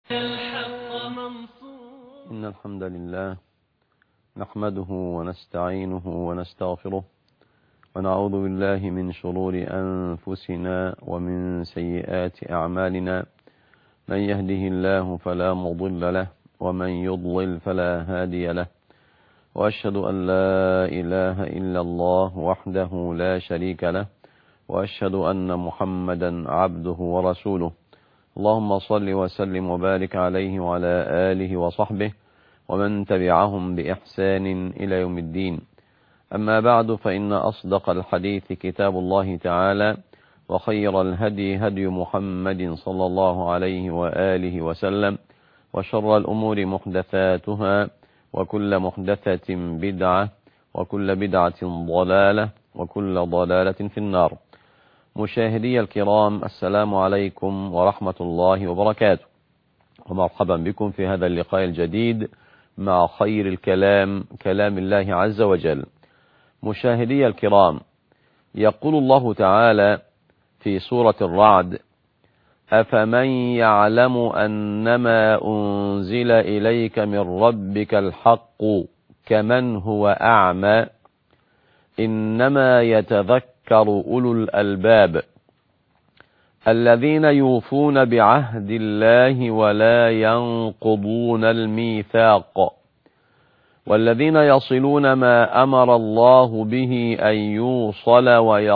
إن الحمد لله نحمده ونستعينه ونستغفره ونعوذ بالله من شرور أنفسنا ومن سيئات أعمالنا. من يهده الله فلا مضل له ومن يضلل فلا هادي له، وأشهد أن لا إله إلا الله وحده لا شريك له، وأشهد أن محمدا عبده ورسوله. اللهم صل وسلم وبارك عليه وعلى آله وصحبه ومن تبعهم بإحسان إلى يوم الدين. أما بعد، فإن أصدق الحديث كتاب الله تعالى، وخير الهدي هدي محمد صلى الله عليه وآله وسلم، وشر الأمور محدثاتها، وكل محدثة بدعة، وكل بدعة ضلالة، وكل ضلالة في النار. مشاهدي الكرام، السلام عليكم ورحمة الله وبركاته، ومرحبا بكم في هذا اللقاء الجديد مع خير الكلام، كلام الله عز وجل. مشاهدي الكرام، يقول الله تعالى في سورة الرعد: أفمن يعلم أنما أنزل إليك من ربك الحق كمن هو أعمى إنما يتذكر أولو الألباب الذين يوفون بعهد الله ولا ينقضون الميثاق والذين يصلون ما أمر الله به أن يوصل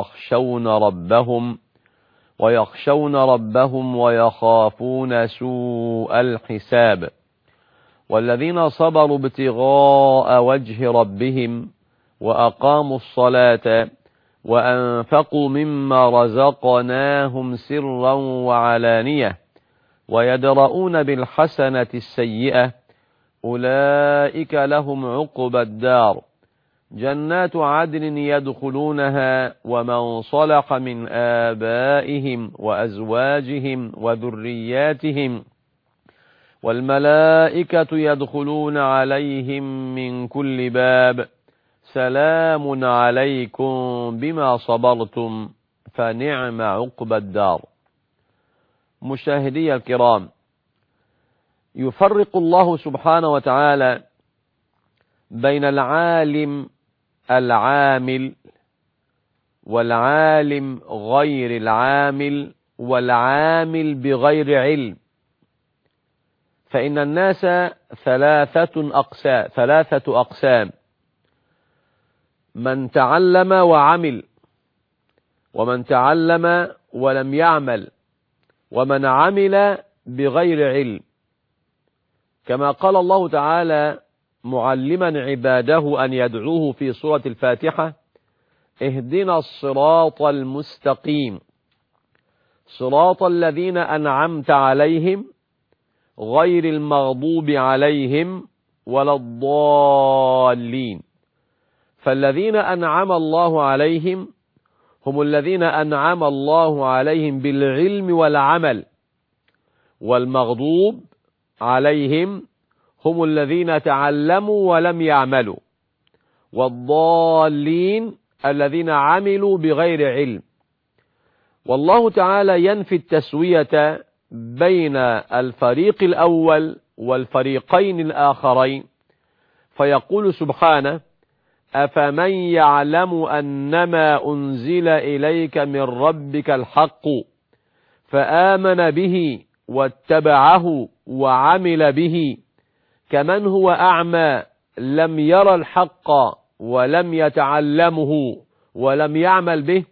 ويخشون ربهم ويخافون سوء الحساب والذين صبروا ابتغاء وجه ربهم وأقاموا الصلاة وأنفقوا مما رزقناهم سرا وعلانية ويدرؤون بالحسنة السيئة أولئك لهم عقبى الدار جنات عدن يدخلونها ومن صلح من آبائهم وأزواجهم وذرياتهم والملائكة يدخلون عليهم من كل باب سلام عليكم بما صبرتم فنعم عقبى الدار. مشاهدي الكرام، يفرق الله سبحانه وتعالى بين العالم العامل والعالم غير العامل والعامل بغير علم، فإن الناس ثلاثة أقسام: من تعلم وعمل، ومن تعلم ولم يعمل، ومن عمل بغير علم. كما قال الله تعالى معلما عباده أن يدعوه في سورة الفاتحة: اهدنا الصراط المستقيم صراط الذين أنعمت عليهم غير المغضوب عليهم ولا الضالين. فالذين أنعم الله عليهم هم الذين أنعم الله عليهم بالعلم والعمل، والمغضوب عليهم هم الذين تعلموا ولم يعملوا، والضالين الذين عملوا بغير علم. والله تعالى ينفي التسوية بين الفريق الأول والفريقين الآخرين، فيقول سبحانه: أفمن يعلم أنما أنزل إليك من ربك الحق فآمن به واتبعه وعمل به كمن هو أعمى لم ير الحق ولم يتعلمه ولم يعمل به.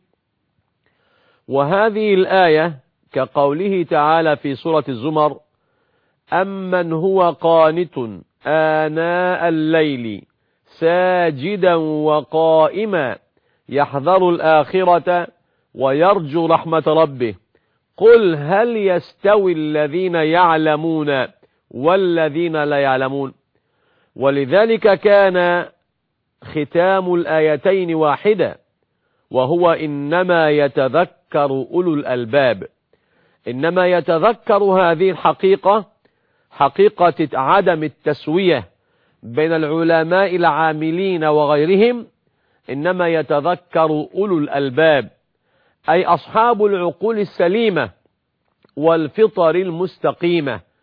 وهذه الآية كقوله تعالى في سورة الزمر: أمن هو قانت آناء الليل ساجدا وقائما يحذر الآخرة ويرجو رحمة ربه قل هل يستوي الذين يعلمون والذين لا يعلمون. ولذلك كان ختام الآيتين واحدة، وهو إنما يتذكر أولو الألباب. إنما يتذكر هذه الحقيقة، حقيقة عدم التسوية بين العلماء العاملين وغيرهم، إنما يتذكر أولو الألباب، أي أصحاب العقول السليمة والفطر المستقيمة،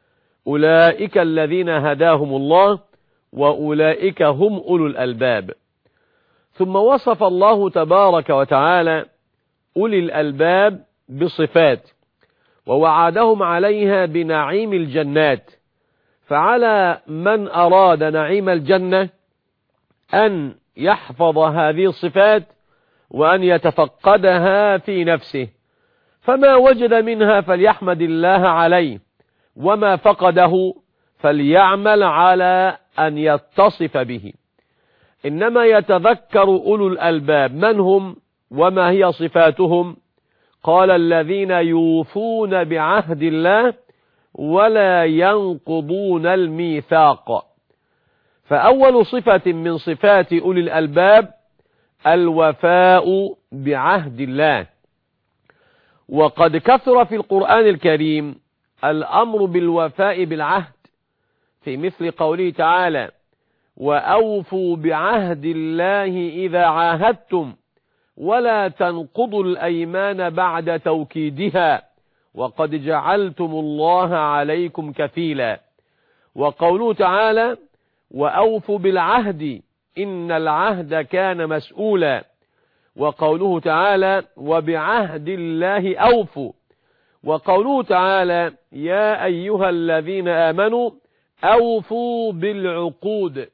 أولئك الذين هداهم الله وأولئك هم أولو الألباب. ثم وصف الله تبارك وتعالى أولي الألباب بصفات ووعدهم عليها بنعيم الجنات، فعلى من أراد نعيم الجنة أن يحفظ هذه الصفات وأن يتفقدها في نفسه، فما وجد منها فليحمد الله عليه، وما فقده فليعمل على أن يتصف به. إنما يتذكر أولو الألباب. من هم وما هي صفاتهم؟ قال الذين يوفون بعهد الله ولا ينقضون الميثاق. فأول صفة من صفات أولي الألباب الوفاء بعهد الله. وقد كثر في القرآن الكريم الأمر بالوفاء بالعهد، في مثل قوله تعالى: وأوفوا بعهد الله إذا عاهدتم ولا تنقضوا الأيمان بعد توكيدها وقد جعلتم الله عليكم كفيلا. وقوله تعالى: وأوفوا بالعهد إن العهد كان مسؤولا. وقوله تعالى: وبعهد الله أوفوا. وقوله تعالى: يا أيها الذين آمنوا أوفوا بالعقود.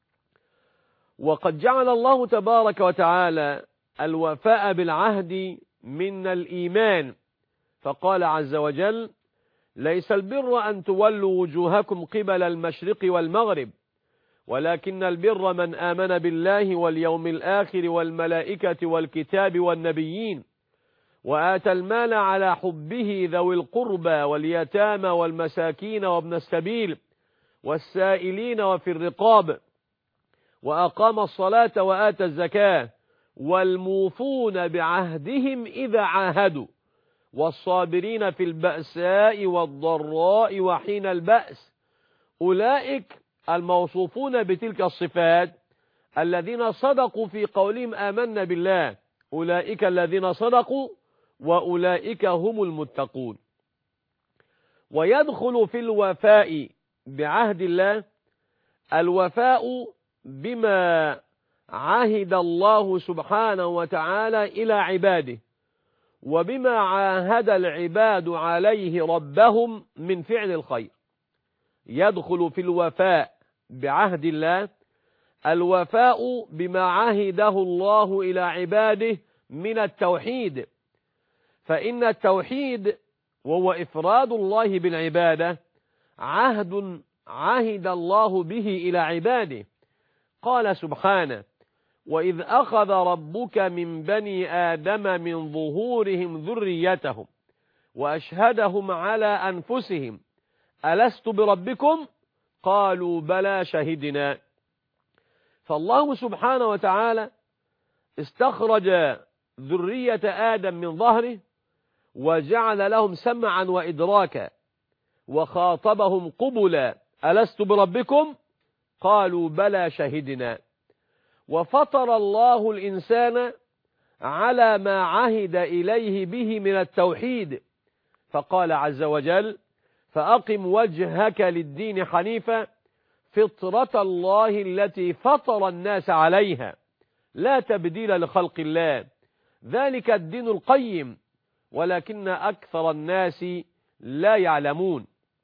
وقد جعل الله تبارك وتعالى الوفاء بالعهد من الإيمان، فقال عز وجل: ليس البر أن تولوا وجوهكم قبل المشرق والمغرب ولكن البر من آمن بالله واليوم الآخر والملائكة والكتاب والنبيين وآتى المال على حبه ذوي القربى واليتامى والمساكين وابن السبيل والسائلين وفي الرقاب وأقام الصلاة وآتى الزكاة والموفون بعهدهم إذا عاهدوا والصابرين في البأساء والضراء وحين البأس. أولئك الموصوفون بتلك الصفات الذين صدقوا في قولهم آمنا بالله، أولئك الذين صدقوا وأولئك هم المتقون. ويدخل في الوفاء بعهد الله الوفاء بما عهد الله سبحانه وتعالى إلى عباده وبما عاهد العباد عليه ربهم من فعل الخير. يدخل في الوفاء بعهد الله الوفاء بما عهده الله إلى عباده من التوحيد، فإن التوحيد وهو إفراد الله بالعبادة عهد عهد الله به إلى عباده. قال سبحانه: وإذ أخذ ربك من بني آدم من ظهورهم ذريتهم وأشهدهم على أنفسهم ألست بربكم قالوا بلى شهدنا. فالله سبحانه وتعالى استخرج ذرية آدم من ظهره وجعل لهم سمعا وإدراكا وخاطبهم قبلا: ألست بربكم قالوا بلى شهدنا. وفطر الله الإنسان على ما عهد إليه به من التوحيد، فقال عز وجل: فأقم وجهك للدين حنيفا فطرة الله التي فطر الناس عليها لا تبديل لخلق الله ذلك الدين القيم ولكن أكثر الناس لا يعلمون.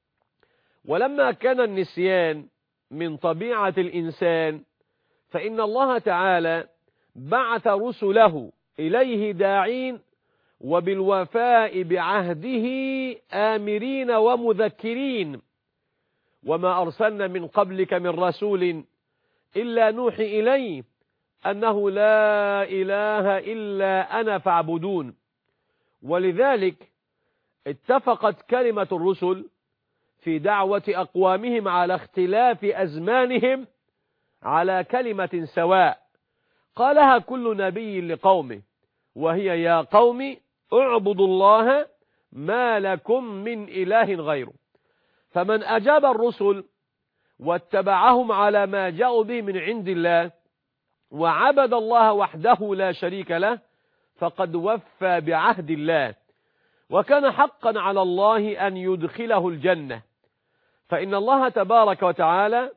ولما كان النسيان من طبيعة الإنسان فإن الله تعالى بعث رسله إليه داعين وبالوفاء بعهده آمرين ومذكرين. وما أرسلنا من قبلك من رسول إلا نوحي إليه أنه لا إله إلا أنا فاعبدون. ولذلك اتفقت كلمة الرسل في دعوة أقوامهم على اختلاف أزمانهم على كلمة سواء قالها كل نبي لقومه، وهي: يا قوم اعبدوا الله ما لكم من إله غيره. فمن أجاب الرسل واتبعهم على ما جاءوا به من عند الله وعبد الله وحده لا شريك له فقد وفى بعهد الله، وكان حقا على الله أن يدخله الجنة. فإن الله تبارك وتعالى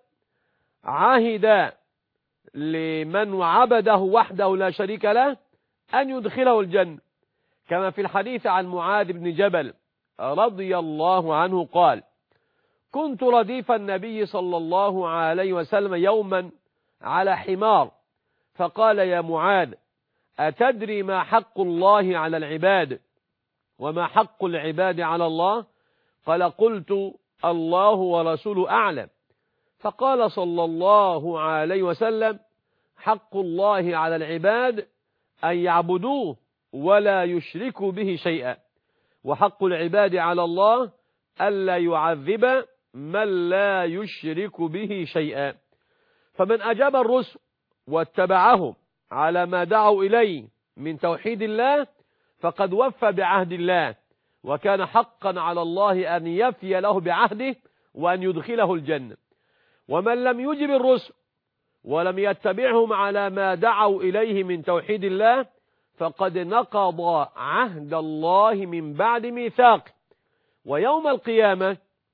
عهد لمن عبده وحده لا شريك له أن يدخله الجنة، كما في الحديث عن معاذ بن جبل رضي الله عنه قال: كنت رديف النبي صلى الله عليه وسلم يوما على حمار، فقال: يا معاذ، أتدري ما حق الله على العباد وما حق العباد على الله؟ قال: قلت: الله ورسوله أعلم. فقال صلى الله عليه وسلم: حق الله على العباد أن يعبدوه ولا يشركوا به شيئا، وحق العباد على الله ألا يعذب من لا يشرك به شيئا. فمن أجاب الرسل واتبعهم على ما دعوا إليه من توحيد الله فقد وفى بعهد الله، وكان حقا على الله أن يفي له بعهده وأن يدخله الجنة. ومن لم يجب الرسل ولم يتبعهم على ما دعوا إليه من توحيد الله فقد نقض عهد الله من بعد ميثاق، ويوم القيامة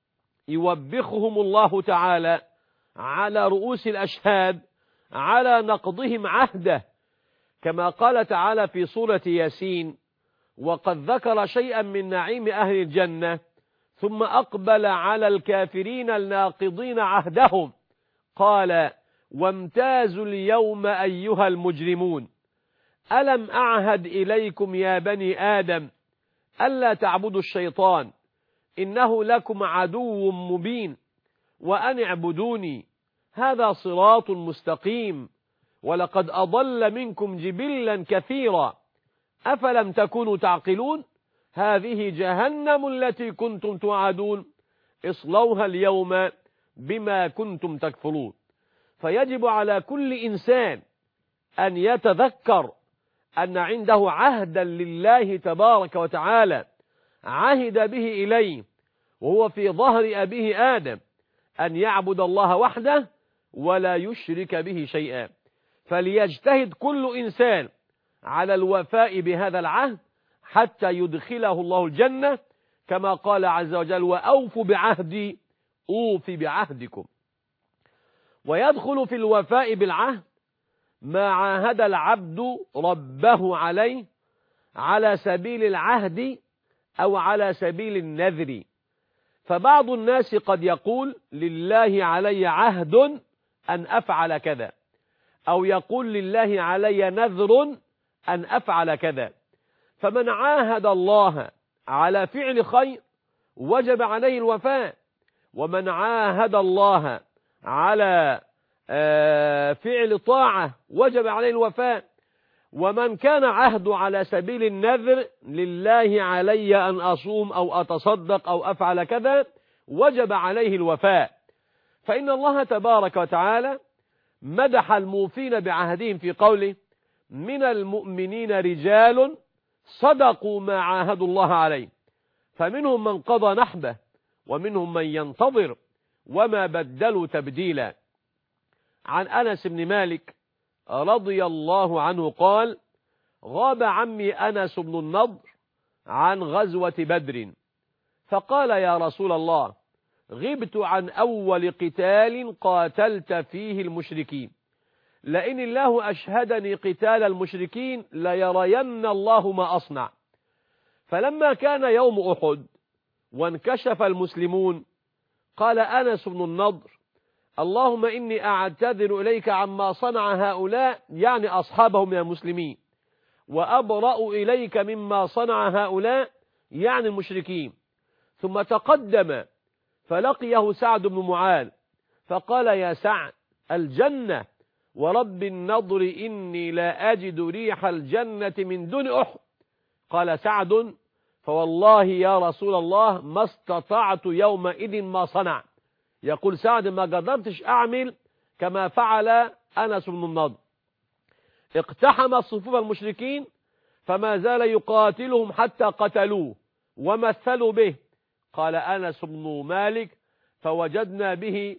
يوبخهم الله تعالى على رؤوس الأشهاد على نقضهم عهده، كما قال تعالى في سورة ياسين: وقد ذكر شيئا من نعيم أهل الجنة ثم أقبل على الكافرين الناقضين عهدهم قال: وامتازوا اليوم أيها المجرمون ألم أعهد إليكم يا بني آدم ألا تعبدوا الشيطان إنه لكم عدو مبين وأن اعبدوني هذا صراط مستقيم ولقد أضل منكم جبلا كثيرا أفلم تكونوا تعقلون هذه جهنم التي كنتم توعدون اصلوها اليوم بما كنتم تكفرون. فيجب على كل إنسان أن يتذكر أن عنده عهدا لله تبارك وتعالى عهد به إليه وهو في ظهر أبيه آدم أن يعبد الله وحده ولا يشرك به شيئا، فليجتهد كل إنسان على الوفاء بهذا العهد حتى يدخله الله الجنة، كما قال عز وجل: وأوفوا بعهدي أوف بعهدكم. ويدخل في الوفاء بالعهد ما عاهد العبد ربه عليه على سبيل العهد أو على سبيل النذر. فبعض الناس قد يقول: لله علي عهد أن أفعل كذا، أو يقول: لله علي نذر أن أفعل كذا. فمن عاهد الله على فعل خير وجب عليه الوفاء، ومن عاهد الله على فعل طاعة وجب عليه الوفاء، ومن كان عهده على سبيل النذر: لله علي أن أصوم أو أتصدق أو أفعل كذا، وجب عليه الوفاء. فإن الله تبارك وتعالى مدح الموفين بعهدهم في قوله: من المؤمنين رجال صدقوا ما عاهدوا الله عليه فمنهم من قضى نحبه ومنهم من ينتظر وما بدلوا تبديلا. عن أنس بن مالك رضي الله عنه قال: غاب عمي أنس بن النضر عن غزوة بدر، فقال: يا رسول الله، غبت عن أول قتال قاتلت فيه المشركين، لئن الله أشهدني قتال المشركين ليرين الله ما أصنع. فلما كان يوم أحد وانكشف المسلمون قال أنس بن النضر: اللهم إني أعتذر إليك عما صنع هؤلاء، يعني أصحابهم من المسلمين، وأبرأ إليك مما صنع هؤلاء، يعني المشركين. ثم تقدم فلقيه سعد بن معاذ فقال: يا سعد، الجنة ورب النضر إني لا أجد ريح الجنة من دون أحد. قال سعد: فوالله يا رسول الله ما استطعت يومئذ ما صنع. يقول سعد: ما قدرتش أعمل كما فعل أنس بن النضر. اقتحم صفوف المشركين فما زال يقاتلهم حتى قتلوه ومثلوا به. قال أنس بن مالك: فوجدنا به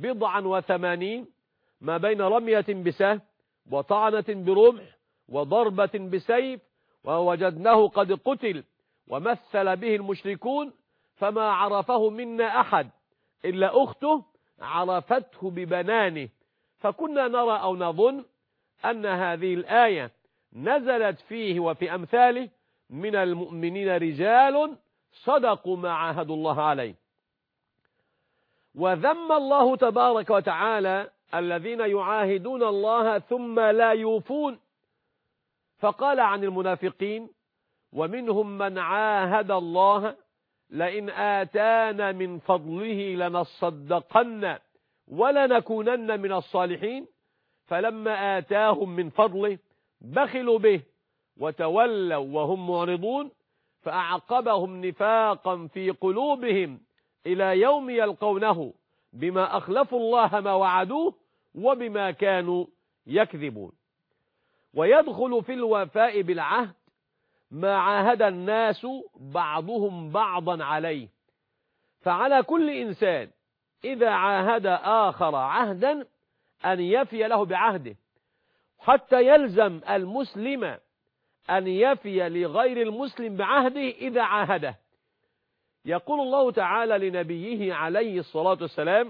89 ما بين رمية بسهم وطعنة برمح وضربة بسيف، ووجدناه قد قتل ومثل به المشركون فما عرفه منا أحد إلا أخته عرفته ببنانه، فكنا نرى أو نظن أن هذه الآية نزلت فيه وفي أمثاله من المؤمنين رجال صدقوا ما عاهدوا الله عليه. وذم الله تبارك وتعالى الذين يعاهدون الله ثم لا يوفون، فقال عن المنافقين: ومنهم من عاهد الله لئن آتانا من فضله لنصدقن ولنكونن من الصالحين، فلما آتاهم من فضله بخلوا به وتولوا وهم معرضون، فأعقبهم نفاقا في قلوبهم إلى يوم يلقونه بما أخلفوا الله ما وعدوه وبما كانوا يكذبون. ويدخل في الوفاء بالعهد ما عاهد الناس بعضهم بعضا عليه، فعلى كل إنسان إذا عاهد آخر عهدا أن يفي له بعهده، حتى يلزم المسلم أن يفي لغير المسلم بعهده إذا عاهده. يقول الله تعالى لنبيه عليه الصلاة والسلام: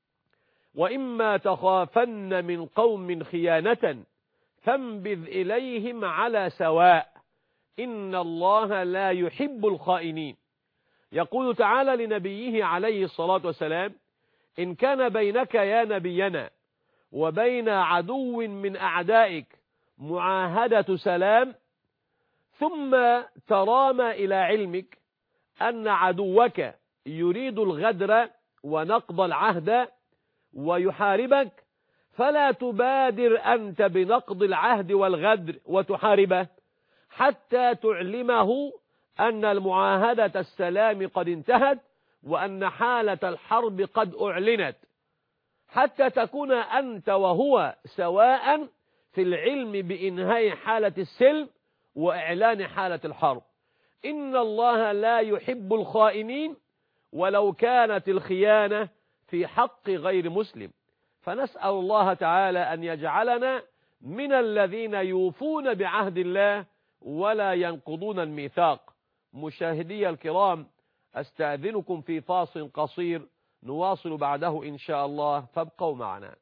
وإما تخافن من قوم خيانة فانبذ إليهم على سواء إن الله لا يحب الخائنين. يقول تعالى لنبيه عليه الصلاة والسلام: إن كان بينك يا نبينا وبين عدو من أعدائك معاهدة سلام، ثم ترامى إلى علمك أن عدوك يريد الغدر ونقض العهد ويحاربك، فلا تبادر أنت بنقض العهد والغدر وتحاربه حتى تعلمه أن المعاهدة السلام قد انتهت وأن حالة الحرب قد أعلنت، حتى تكون أنت وهو سواء في العلم بإنهاء حالة السلم وإعلان حالة الحرب. إن الله لا يحب الخائنين ولو كانت الخيانة في حق غير مسلم. فنسأل الله تعالى أن يجعلنا من الذين يوفون بعهد الله ولا ينقضون الميثاق. مشاهدي الكرام، أستأذنكم في فاصل قصير نواصل بعده إن شاء الله، فابقوا معنا.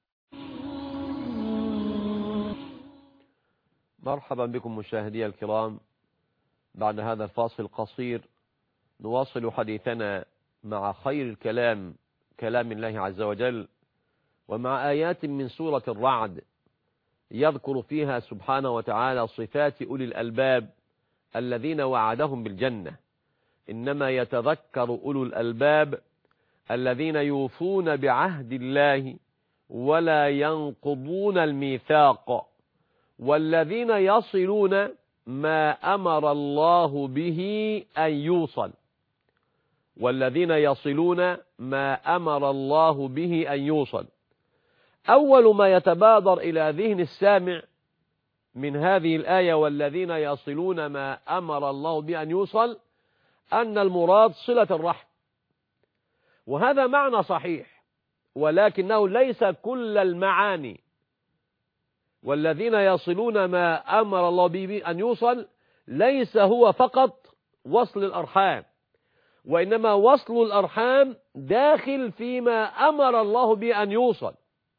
مرحبا بكم مشاهدي الكرام. بعد هذا الفاصل القصير نواصل حديثنا مع خير الكلام، كلام الله عز وجل، ومع آيات من سورة الرعد يذكر فيها سبحانه وتعالى صفات أولي الألباب الذين وعدهم بالجنة. إنما يتذكر أولو الألباب الذين يوفون بعهد الله ولا ينقضون الميثاق، والذين يصلون ما أمر الله به أن يوصل، والذين يصلون ما أمر الله به أن يوصل. أول ما يتبادر إلى ذهن السامع من هذه الآية والذين يصلون ما أمر الله به أن يوصل أن المراد صلة الرحم، وهذا معنى صحيح، ولكنه ليس كل المعاني. والذين يصلون ما أمر الله به أن يوصل ليس هو فقط وصل الأرحام، وإنما وصل الأرحام داخل فيما أمر الله به أن يوصل،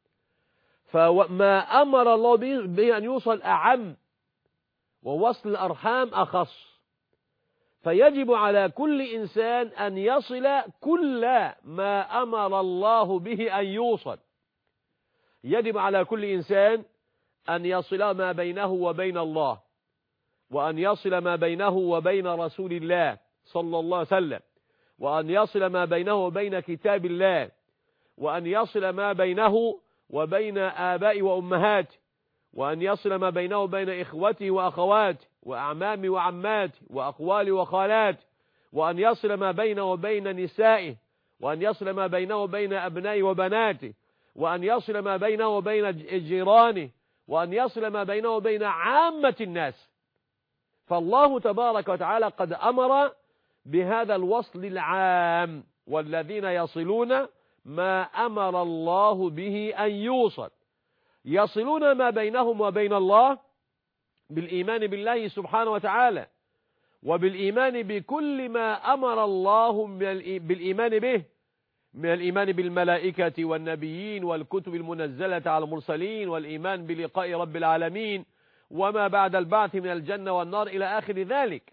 فما أمر الله به أن يوصل أعم، ووصل الأرحام أخص. فيجب على كل إنسان أن يصل كل ما أمر الله به أن يوصل. يجب على كل إنسان أن يصل ما بينه وبين الله، وأن يصل ما بينه وبين رسول الله صلى الله عليه وسلم، وأن يصل ما بينه وبين كتاب الله، وأن يصل ما بينه وبين آباء وأمهات، وأن يصل ما بينه وبين إخوته وأخواته وأعمام وعمات وأقوال وخالات، وأن يصل ما بينه وبين نسائه، وأن يصل ما بينه وبين أبنائه وبناته، وأن يصل ما بينه وبين جيرانه، وأن يصل ما بينه وبين عامة الناس. فالله تبارك وتعالى قد أمر بهذا الوصل العام: والذين يصلون ما أمر الله به أن يوصل. يصلون ما بينهم وبين الله بالإيمان بالله سبحانه وتعالى، وبالإيمان بكل ما أمر الله بالإيمان به من الإيمان بالملائكة والنبيين والكتب المنزلة على المرسلين، والإيمان بلقاء رب العالمين، وما بعد البعث من الجنة والنار إلى آخر ذلك.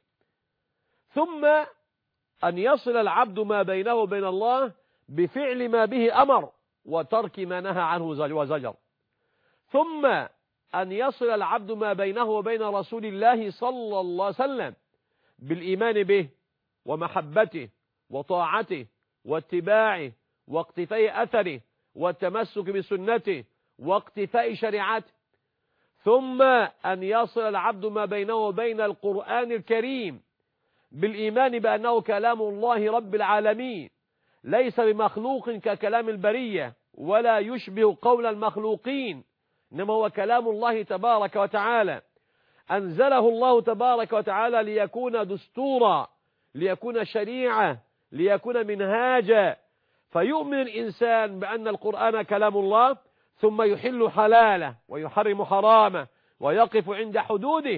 ثم أن يصل العبد ما بينه وبين الله بفعل ما به أمر وترك ما نهى عنه وزجر. ثم أن يصل العبد ما بينه وبين رسول الله صلى الله عليه وسلم بالإيمان به ومحبته وطاعته واتباعه واقتفاء أثره والتمسك بسنته واقتفاء شريعته. ثم أن يصل العبد ما بينه وبين القرآن الكريم بالإيمان بأنه كلام الله رب العالمين، ليس بمخلوق ككلام البرية ولا يشبه قول المخلوقين، إنما هو كلام الله تبارك وتعالى، أنزله الله تبارك وتعالى ليكون دستورا، ليكون شريعة، ليكون منهاجا. فيؤمن الإنسان بأن القرآن كلام الله، ثم يحل حلاله ويحرم حرامه ويقف عند حدوده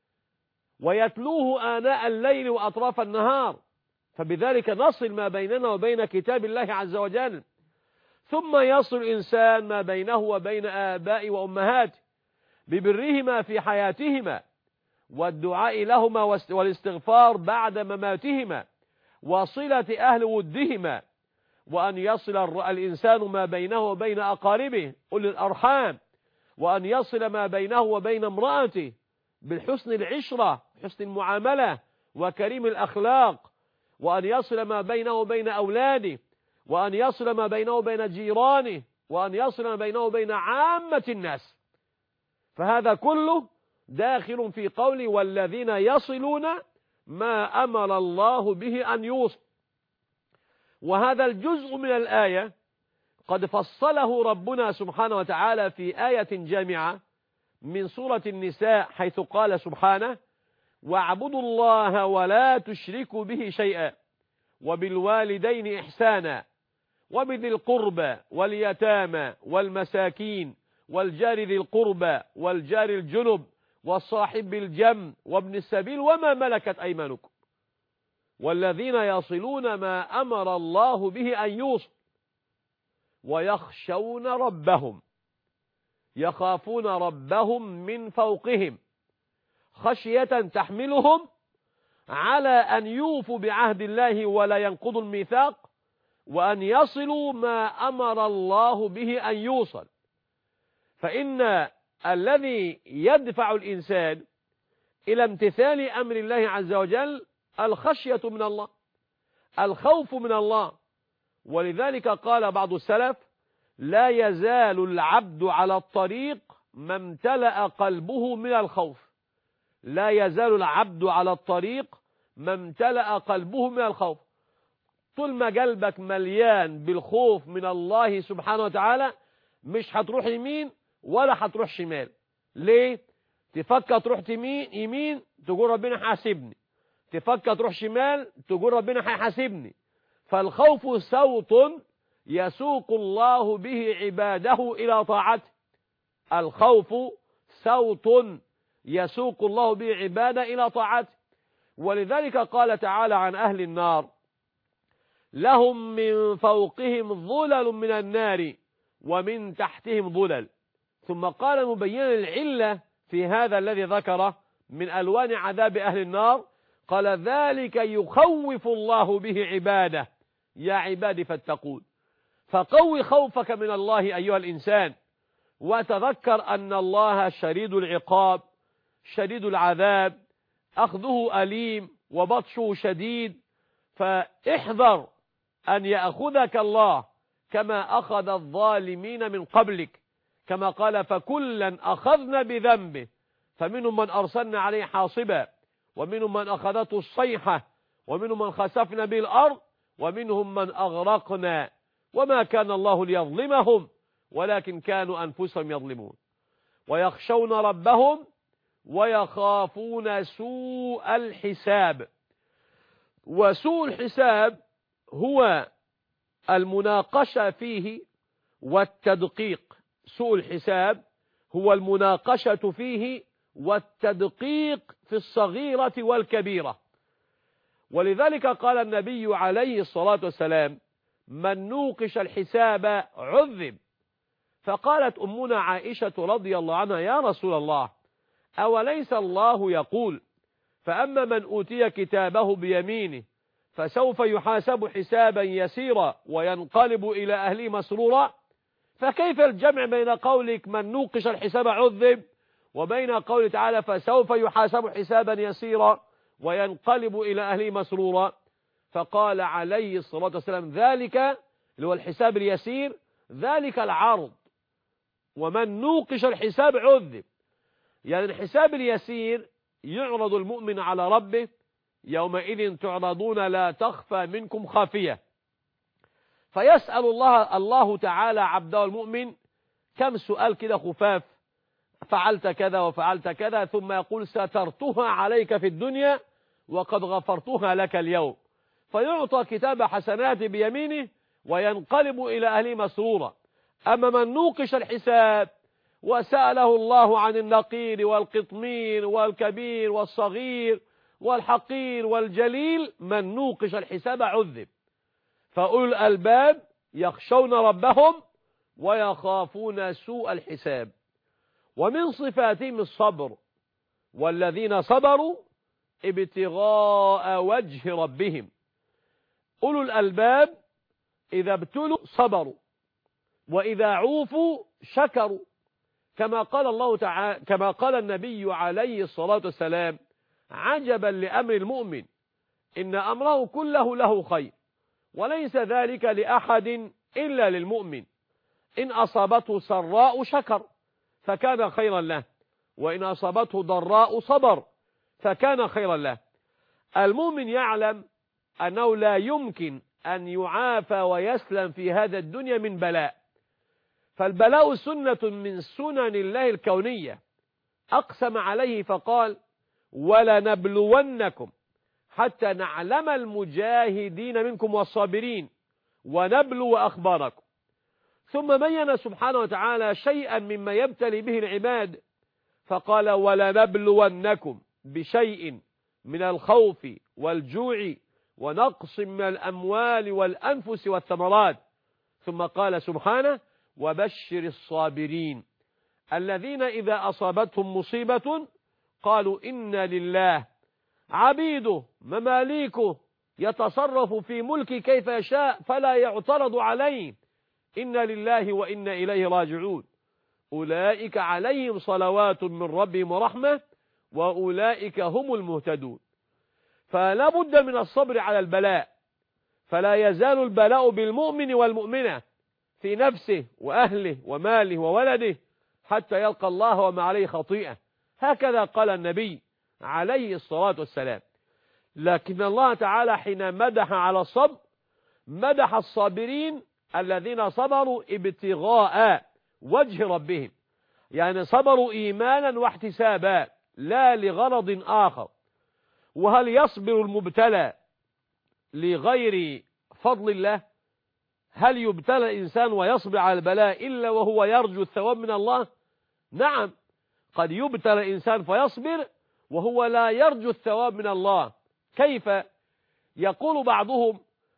ويتلوه آناء الليل وأطراف النهار، فبذلك نصل ما بيننا وبين كتاب الله عز وجل. ثم يصل الإنسان ما بينه وبين آباء وأمهاته ببرهما في حياتهما والدعاء لهما والاستغفار بعد مماتهما وصلة أهل ودهما، وأن يصل الإنسان ما بينه وبين أقاربه أولي الأرحام، وأن يصل ما بينه وبين امرأته بالحسن العشرة، حسن المعاملة وكريم الأخلاق، وأن يصل ما بينه وبين أولاده، وأن يصل ما بينه وبين جيرانه، وأن يصل ما بينه وبين عامة الناس. فهذا كله داخل في قول والذين يصلون ما أمر الله به أن يوصل. وهذا الجزء من الآية قد فصله ربنا سبحانه وتعالى في آية جامعة من سورة النساء، حيث قال سبحانه: واعبدوا الله ولا تشركوا به شيئا وبالوالدين إحسانا وبذي القربى واليتامى والمساكين والجار ذي القربى والجار الجنب والصاحب بالجنب وابن السبيل وما ملكت أيمانكم والذين يصلون ما أمر الله به أن يوصل ويخشون ربهم، يخافون ربهم من فوقهم خشية تحملهم على أن يوفوا بعهد الله ولا ينقضوا الميثاق، وأن يصلوا ما أمر الله به أن يوصل. فإن الذي يدفع الإنسان إلى امتثال أمر الله عز وجل الخشية من الله، الخوف من الله. ولذلك قال بعض السلف: لا يزال العبد على الطريق ما امتلأ قلبه من الخوف. لا يزال العبد على الطريق ما امتلأ قلبه من الخوف. طول ما قلبك مليان بالخوف من الله سبحانه وتعالى مش هتروح يمين ولا هتروح شمال. ليه؟ تفكر تروح يمين تقول ربنا حاسبني، تفكر تروح شمال تقول ربنا هيحاسبني. فالخوف صوت يسوق الله به عباده إلى طاعته. الخوف صوت يسوق الله به عباده إلى طاعته. ولذلك قال تعالى عن أهل النار: لهم من فوقهم ظلل من النار ومن تحتهم ظلل. ثم قال مبينا العلة في هذا الذي ذكره من ألوان عذاب أهل النار، قال: ذلك يخوف الله به عباده يا عبادي فاتقون. فقوي خوفك من الله أيها الإنسان، وتذكر أن الله شديد العقاب شديد العذاب، أخذه أليم وبطشه شديد. فاحذر أن يأخذك الله كما أخذ الظالمين من قبلك، كما قال: فكلا أخذنا بذنبه فمنهم من أرسلنا عليه حاصبا ومنهم من أخذته الصيحة ومنهم من خسفنا به الأرض ومنهم من أغرقنا وما كان الله ليظلمهم ولكن كانوا أنفسهم يظلمون. ويخشون ربهم ويخافون سوء الحساب. وسوء الحساب هو المناقشة فيه والتدقيق. سوء الحساب هو المناقشة فيه والتدقيق في الصغيرة والكبيرة. ولذلك قال النبي عليه الصلاة والسلام: من نوقش الحساب عذب. فقالت أمنا عائشة رضي الله عنها: يا رسول الله، أوليس الله يقول: فأما من أوتي كتابه بيمينه فسوف يحاسب حسابا يسيرا وينقلب إلى أهله مسرورا؟ فكيف الجمع بين قولك من نوقش الحساب عذب وبين قوله تعالى فسوف يحاسب حسابا يسيرا وينقلب إلى أهله مسرورا؟ فقال عليه الصلاة والسلام: ذلك اللي هو الحساب اليسير ذلك العرض، ومن نوقش الحساب عذب. يعني الحساب اليسير يعرض المؤمن على ربه: يومئذ تعرضون لا تخفى منكم خافية. فيسأل الله تعالى عبده المؤمن كم سؤال كده خفاف: فعلت كذا وفعلت كذا، ثم يقول: سترتها عليك في الدنيا وقد غفرتها لك اليوم. فيعطى كتاب حسنات بيمينه وينقلب إلى أهله مسرورا. أما من نوقش الحساب وسأله الله عن النقير والقطمير والكبير والصغير والحقير والجليل، من نوقش الحساب عذب. فأولو الألباب يخشون ربهم ويخافون سوء الحساب. ومن صفاتهم الصبر: والذين صبروا ابتغاء وجه ربهم. أولو الألباب إذا ابتلوا صبروا، وإذا عوفوا شكروا، كما قال النبي عليه الصلاة والسلام: عجبا لأمر المؤمن إن أمره كله له خير، وليس ذلك لأحد إلا للمؤمن. إن أصابته سراء شكر فكان خيرا له، وإن أصابته ضراء صبر فكان خيرا له. المؤمن يعلم أنه لا يمكن أن يعافى ويسلم في هذا الدنيا من بلاء، فالبلاء سنة من سنن الله الكونية. أقسم عليه فقال: ولنبلونكم حتى نعلم المجاهدين منكم والصابرين ونبلو أخباركم. ثم بين سبحانه وتعالى شيئا مما يبتلي به العباد فقال: ولنبلونكم بشيء من الخوف والجوع ونقص من الأموال والأنفس والثمرات. ثم قال سبحانه: وبشر الصابرين الذين إذا أصابتهم مصيبة قالوا إنا لله، عبيده مماليكه يتصرف في ملكه كيف يشاء فلا يعترض عليه، إنا لله وإنا إليه راجعون، أولئك عليهم صلوات من ربهم ورحمة وأولئك هم المهتدون. فلا بد من الصبر على البلاء، فلا يزال البلاء بالمؤمن والمؤمنة في نفسه وأهله وماله وولده حتى يلقى الله وما عليه خطيئة. هكذا قال النبي عليه الصلاة والسلام. لكن الله تعالى حين مدح على الصبر مدح الصابرين الذين صبروا ابتغاء وجه ربهم، يعني صبروا إيمانا واحتسابا لا لغرض آخر. وهل يصبر المبتلى لغير فضل الله؟ هل يبتلى الإنسان ويصبر على البلاء إلا وهو يرجو الثواب من الله؟ نعم، قد يبتلى الإنسان فيصبر وهو لا يرجو الثواب من الله. كيف؟ يقول بعضهم: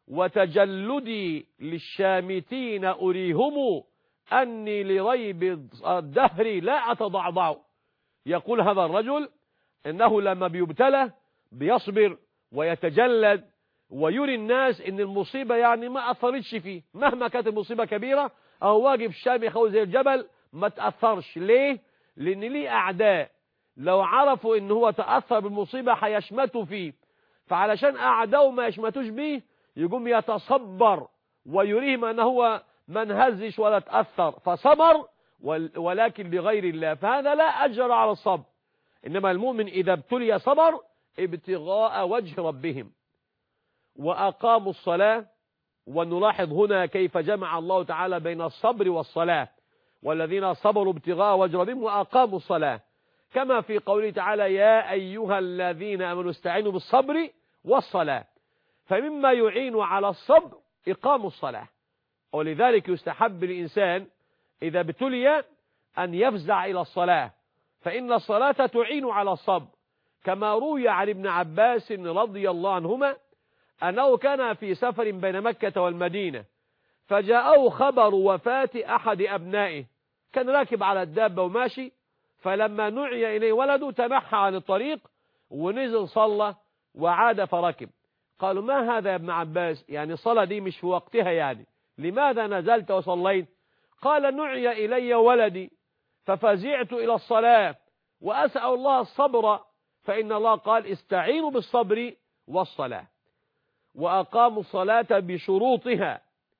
وتجلدي للشامتين أريهم أني لريب الدهر لا أتضعضع. يقول هذا الرجل إنه لما بيبتلى بيصبر ويتجلد ويري الناس إن المصيبة يعني ما أثرتش فيه، مهما كانت المصيبة كبيرة أو واقف شامي خوي زي الجبل ما تأثرش. ليه؟ لأن ليه أعداء لو عرفوا إن هو تأثر بالمصيبة هيشمتوا فيه، فعلشان أعداءه ما يشمتوش بيه يقوم يتصبر ويريهم أنه هو ما انهزش ولا تأثر فصبر، ولكن بغير الله، فهذا لا أجر على الصبر. إنما المؤمن إذا ابتلي صبر ابتغاء وجه ربهم وأقاموا الصلاة. ونلاحظ هنا كيف جمع الله تعالى بين الصبر والصلاة: والذين صبروا ابتغاء وجه ربهم وأقاموا الصلاة، كما في قوله تعالى: يا أيها الذين آمنوا استعينوا بالصبر والصلاة. فمما يعين على الصبر إقام الصلاة، ولذلك يستحب للإنسان إذا ابتلي أن يفزع إلى الصلاة، فإن الصلاة تعين على الصبر، كما روي عن ابن عباس رضي الله عنهما أنه كان في سفر بين مكة والمدينة فجاءه خبر وفاة أحد أبنائه، كان راكب على الدابة وماشي، فلما نعي إليه ولده تنحى عن الطريق ونزل صلى وعاد فركب. قالوا ما هذا يا ابن عباس؟ يعني الصلاة دي مش في وقتها، يعني لماذا نزلت وصليت؟ قال نعي إلي ولدي ففزعت إلى الصلاة وأسأل الله الصبر، فإن الله قال استعينوا بالصبر والصلاة. وأقاموا الصلاة بشروطها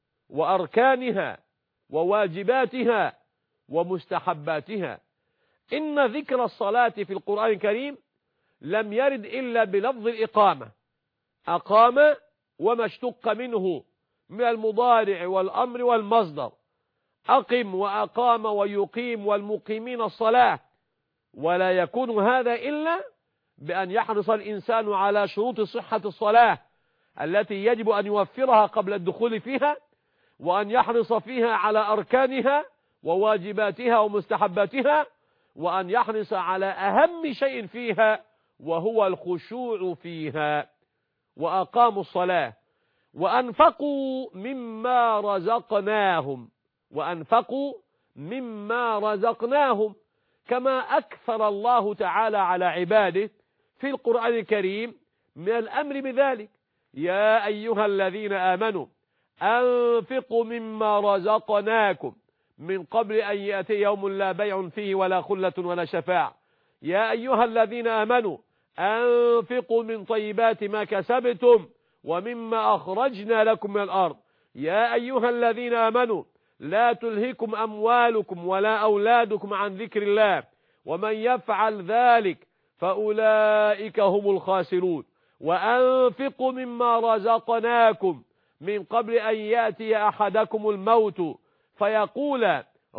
وأركانها وواجباتها ومستحباتها. إن ذكر الصلاة في القرآن الكريم لم يرد إلا بلفظ الإقامة، أقام وما اشتق منه من المضارع والأمر والمصدر، أقم وأقام ويقيم والمقيمين الصلاة. ولا يكون هذا إلا بأن يحرص الإنسان على شروط صحة الصلاة التي يجب أن يوفرها قبل الدخول فيها، وأن يحرص فيها على أركانها وواجباتها ومستحباتها، وأن يحرص على أهم شيء فيها وهو الخشوع فيها. وأقاموا الصلاة وأنفقوا مما رزقناهم، وأنفقوا مما رزقناهم، كما أكثر الله تعالى على عباده في القرآن الكريم من الأمر بذلك. يا أيها الذين آمنوا أنفقوا مما رزقناكم من قبل أن يأتي يوم لا بيع فيه ولا خلة ولا شفاعة. يا أيها الذين آمنوا أنفقوا من طيبات ما كسبتم ومما أخرجنا لكم من الأرض. يا أيها الذين آمنوا لا تلهكم أموالكم ولا أولادكم عن ذكر الله ومن يفعل ذلك فأولئك هم الخاسرون. وأنفقوا مما رزقناكم من قبل أن يأتي أحدكم الموت فيقول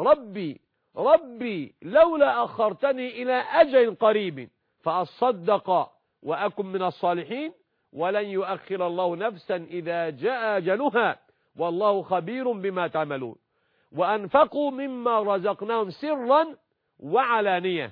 ربي لولا أخرتني إلى أجل قريب فأصدق وأكن من الصالحين ولن يؤخر الله نفسا إذا جاء أجلها والله خبير بما تعملون. وأنفقوا مما رزقناهم سرا وعلانية.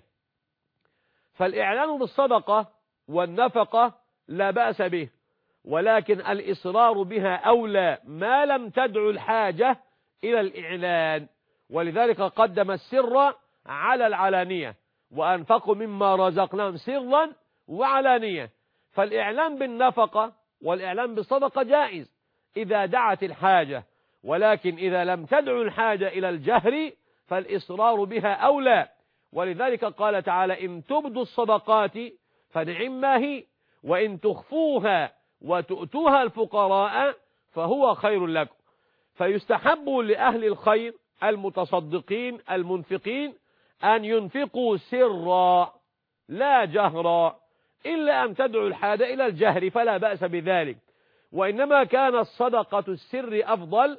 فالإعلان بالصدقة والنفقة لا بأس به، ولكن الإصرار بها أولى ما لم تدع الحاجة إلى الإعلان، ولذلك قدم السر على العلانية. وأنفقوا مما رزقناهم سرا وعلانية. فالإعلان بالنفقة والإعلان بالصدقة جائز إذا دعت الحاجة، ولكن إذا لم تدع الحاجة إلى الجهر فالإصرار بها أولى. ولذلك قال تعالى إن تبدوا الصدقات فنعما هي وإن تخفوها وتؤتوها الفقراء فهو خير لكم. فيستحب لأهل الخير المتصدقين المنفقين أن ينفقوا سرا لا جهرا، إلا أن تدعو الحاجة إلى الجهر فلا بأس بذلك. وإنما كان الصدقة السر أفضل،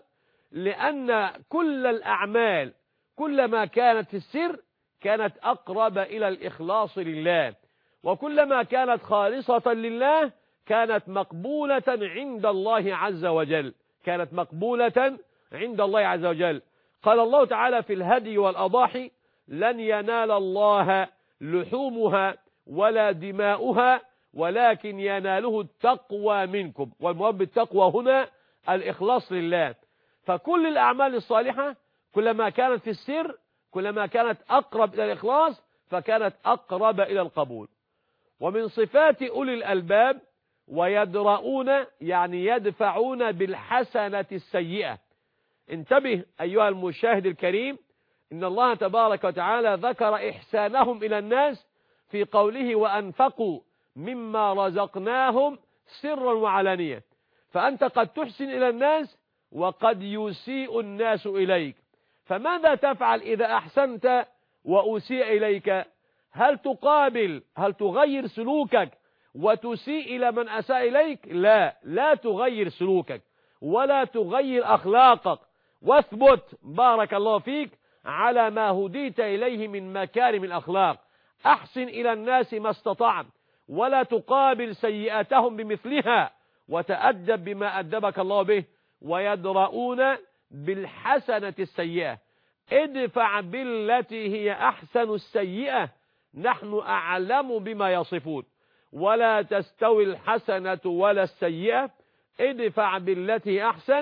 لأن كل الأعمال كلما كانت في السر كانت أقرب إلى الإخلاص لله، وكلما كانت خالصة لله كانت مقبولة عند الله عز وجل، كانت مقبولة عند الله عز وجل. قال الله تعالى في الهدي والأضاحي لن ينال الله لحومها ولا دماؤها ولكن يناله التقوى منكم. والمراد بالتقوى هنا الإخلاص لله. فكل الأعمال الصالحة كلما كانت في السر كلما كانت أقرب إلى الإخلاص فكانت أقرب إلى القبول. ومن صفات أولي الألباب ويدرؤون يعني يدفعون بالحسنة السيئة. انتبه أيها المشاهد الكريم، إن الله تبارك وتعالى ذكر إحسانهم إلى الناس في قوله وأنفقوا مما رزقناهم سرا وعلانية. فأنت قد تحسن إلى الناس وقد يسيء الناس إليك، فماذا تفعل إذا أحسنت وأسيء إليك؟ هل تقابل؟ هل تغير سلوكك وتسيء إلى من أساء إليك؟ لا تغير سلوكك ولا تغير أخلاقك، واثبت بارك الله فيك على ما هديت إليه من مكارم الأخلاق. أحسن إلى الناس ما استطعت ولا تقابل سيئاتهم بمثلها، وتأدب بما أدبك الله به. ويدرؤون بالحسنة السيئة، ادفع بالتي هي أحسن السيئة نحن أعلم بما يصفون. ولا تستوي الحسنة ولا السيئة ادفع بالتي أحسن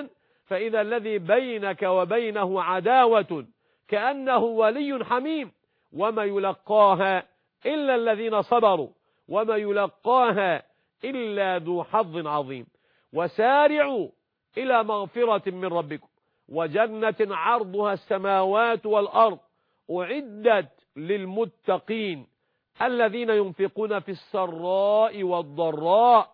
فإذا الذي بينك وبينه عداوة كأنه ولي حميم، وما يلقاها إلا الذين صبروا وما يلقاها إلا ذو حظ عظيم. وسارعوا إلى مغفرة من ربكم وجنة عرضها السماوات والأرض أعدت للمتقين الذين ينفقون في السراء والضراء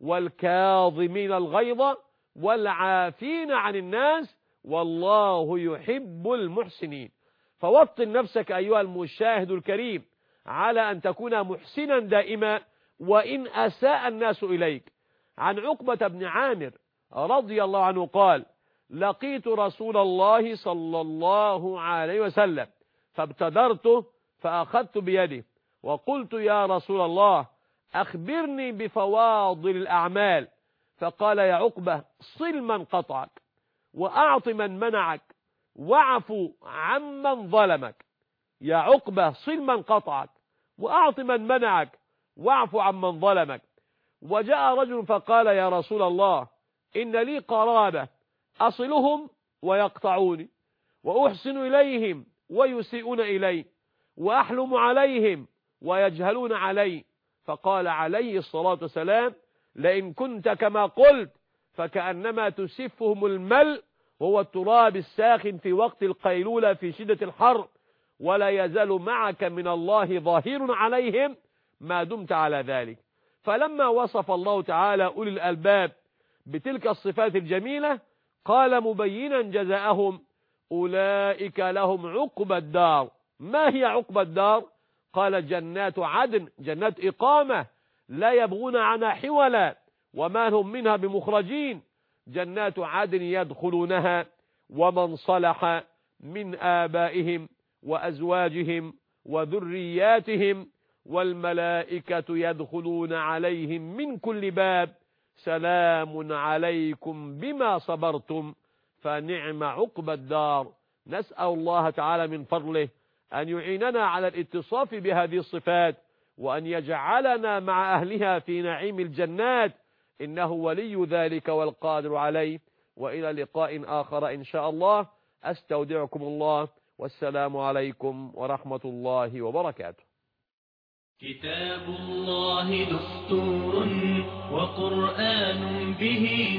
والكاظمين الغيظ والعافين عن الناس والله يحب المحسنين. فوطن نفسك أيها المشاهد الكريم على أن تكون محسنا دائما وإن أساء الناس إليك. عن عقبة بن عامر رضي الله عنه قال: لقيت رسول الله صلى الله عليه وسلم فابتدرته فأخذت بيده وقلت: يا رسول الله أخبرني بفواضل الأعمال. فقال: يا عقبة صل من قطعك وأعط من منعك واعفو عمن ظلمك. يا عقبة صل من قطعك وأعط من منعك واعفو عمن ظلمك. وجاء رجل فقال: يا رسول الله إن لي قرابة أصلهم ويقطعوني وأحسن إليهم ويسيئون إلي وأحلم عليهم ويجهلون علي. فقال عليه الصلاة والسلام: لئن كنت كما قلت فكأنما تسفهم الملء وهو التراب الساخن في وقت القيلولة في شدة الحر، ولا يزال معك من الله ظاهر عليهم ما دمت على ذلك. فلما وصف الله تعالى أولي الألباب بتلك الصفات الجميلة قال مبينا جزاءهم: أولئك لهم عقبى الدار. ما هي عقبى الدار؟ قال: جنات عدن، جنات إقامة لا يبغون عنها حولا وما هم منها بمخرجين، جنات عدن يدخلونها ومن صلح من آبائهم وأزواجهم وذرياتهم والملائكة يدخلون عليهم من كل باب سلام عليكم بما صبرتم فنعم عقبى الدار. نسأل الله تعالى من فضله أن يعيننا على الاتصاف بهذه الصفات وأن يجعلنا مع أهلها في نعيم الجنات، إنه ولي ذلك والقادر عليه. وإلى لقاء آخر إن شاء الله، أستودعكم الله والسلام عليكم ورحمة الله وبركاته. كتاب الله دستور وقرآن به